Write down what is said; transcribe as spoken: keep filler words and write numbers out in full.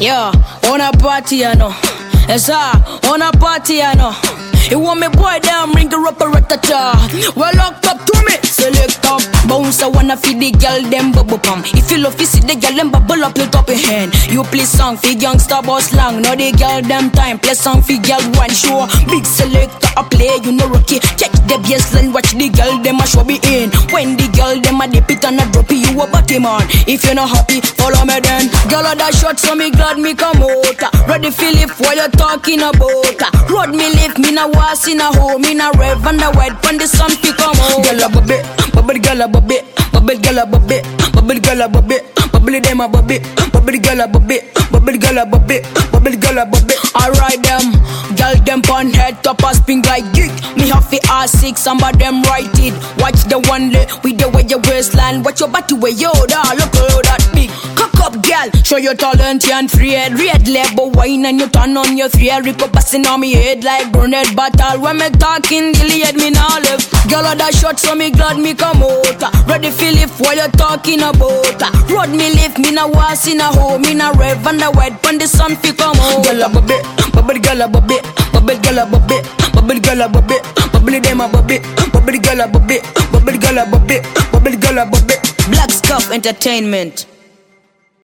Yeah, on a party, you know. Yes, sir, on a party, you know. You want me boy down, ring the rubber ratata. Well locked up to me, select up. Bounce, I wanna feed the girl, them bubble pump. If you love to see the girl, them bubble up your top of hand. You play song for youngster boss long. Now the girl, them time, play song for girl one show. Big selector, I play, you know rookie. Check the baseline, watch the girl, them a show be in. When the girl, them a dip it and a drop it, you a body man. If you're not happy, follow me then. Girl, I that shot, so me glad me come out. Ready Philip, what you talking about? Road me lift, me now was in a home, in a rev and a white when the sun pick come out. Girl a bubble, bubble girl a bubble, bubble girl a bubble, bubble girl a bubble, bubble them a bubble, bubble girl a bubble, bubble girl a bubble, bubble girl a bubble. Alright them, girl them pon head top a spin like geek. Me have the R six, some of them right it. Watch the one leg with the way your waistline. Watch your body way yo, da look how that big. Cock up girl, show your talent and free head. Red label wine and you turn on your three head. Rico passing on me head like brunette battle. When me talking, delete me now left. Girl of that shot, so me glad me come out. Ready Philip, what you talking about? Road me lift, me now was in a home, in a rev and a white when the sun fi come out. Girl a bubble, bubble girl a bubble, bubble girl a bubble, bubble girl a bubble, bubble them a bubble, bubble girl a bubble, bubble girl a bubble, bubble girl a bubble. Black Scuff Entertainment.